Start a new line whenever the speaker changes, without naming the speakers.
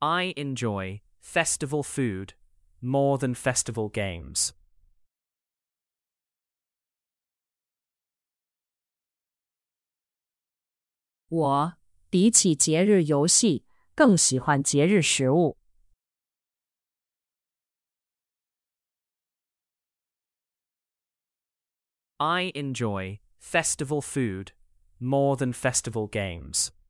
I enjoy festival food more than festival games.
我比起节日游戏更喜欢节日食物。
I enjoy festival food more than festival games.